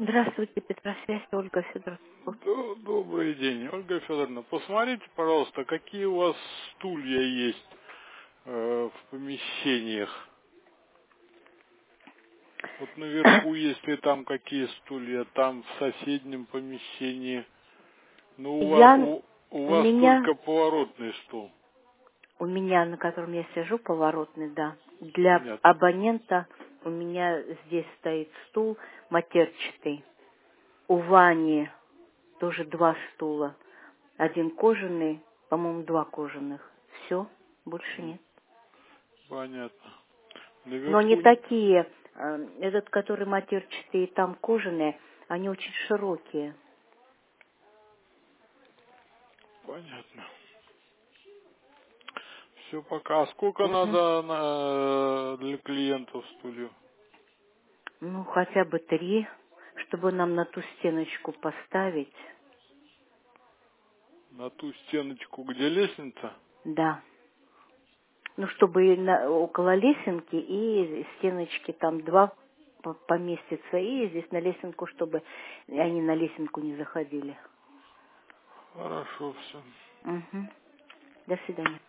Здравствуйте, Петросвязь, Ольга Федоровна. Добрый день, Ольга Федоровна. Посмотрите, пожалуйста, какие у вас стулья есть в помещениях. Вот наверху, если там какие стулья, там в соседнем помещении. Ну, Я, у у вас меня, только поворотный стул. у меня, на котором я сижу, поворотный, да. Для Понятно. абонента у меня здесь стоит стул матерчатый. У Вани тоже два стула. Один кожаный, по-моему, два кожаных. Все, больше нет. Понятно. Но не Наверху такие. Этот, который матерчатый, и там кожаные, они очень широкие. понятно. Все пока. А сколько Мгм. надо для клиентов стульев? Ну, хотя бы три, чтобы нам на ту стеночку поставить. На ту стеночку, где лестница? Да. Ну, чтобы и около лесенки и стеночки там два поместится, и здесь на лесенку, чтобы они на лесенку не заходили. Хорошо, все. Угу. До свидания.